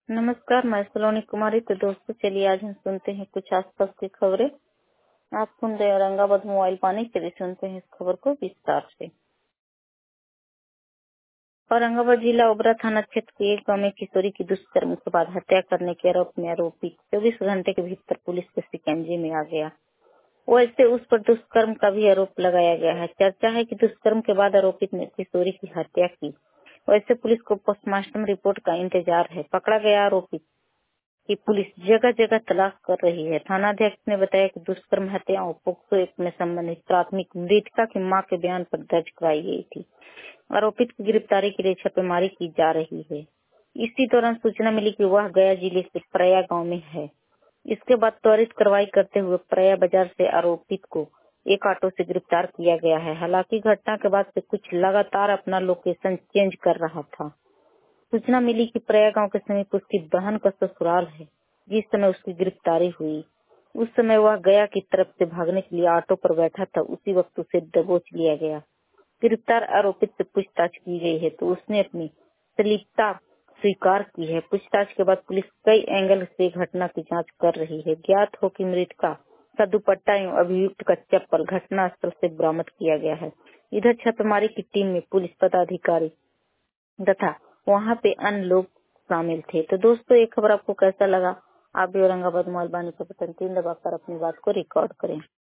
नमस्कार, मैं सलोनी कुमारी। तो दोस्तों, चलिए आज हम सुनते हैं कुछ आसपास की खबरें। आप सुन रहे हैं औरंगाबाद मोबाइल पानी। चलिए सुनते हैं इस खबर को विस्तार से। औरंगाबाद जिला ओबरा थाना क्षेत्र के एक गांव में किशोरी की दुष्कर्म के बाद हत्या करने के आरोप में आरोपी 24 घंटे के भीतर पुलिस के शिकंजे में आ गया। वैसे उस पर दुष्कर्म का भी आरोप लगाया गया है। चर्चा है कि दुष्कर्म के बाद आरोपित ने किशोरी की हत्या की। वैसे पुलिस को पोस्टमार्टम रिपोर्ट का इंतजार है। पकड़ा गया आरोपी कि पुलिस जगह जगह तलाश कर रही है। थानाध्यक्ष ने बताया कि दुष्कर्म हत्या और पोक्सो एक्ट में संबंधित प्राथमिक मृतका की मां के बयान पर दर्ज कराई गई थी। आरोपित की गिरफ्तारी के लिए छापेमारी की जा रही है। इसी दौरान सूचना मिली कि वह गया जिले से प्रया गांव में है। इसके बाद त्वरित कार्रवाई करते हुए प्रया बाजार से आरोपित को एक ऑटो से गिरफ्तार किया गया है। हालांकि घटना के बाद से कुछ लगातार अपना लोकेशन चेंज कर रहा था। सूचना मिली कि प्रया गांव के समीप उसकी बहन का ससुराल है। जिस समय उसकी गिरफ्तारी हुई उस समय वह गया की तरफ से भागने के लिए ऑटो पर बैठा था। उसी वक्त उसे दबोच लिया गया। गिरफ्तार आरोपित से पूछताछ की गई है तो उसने अपनी संलिप्तता स्वीकार की है। पूछताछ के बाद पुलिस कई एंगल से घटना की जांच कर रही है। ज्ञात हो कि मृतका का दुपट्टा एवं अभियुक्त का चप्पल घटना स्थल से बरामद किया गया है। इधर छापेमारी की टीम में पुलिस पदाधिकारी तथा वहाँ पे अन्य लोग शामिल थे। तो दोस्तों, ये खबर आपको कैसा लगा? आप भी औरंगाबाद मोबाइल बानी पर बटन 3 दबाकर अपनी बात को रिकॉर्ड करें।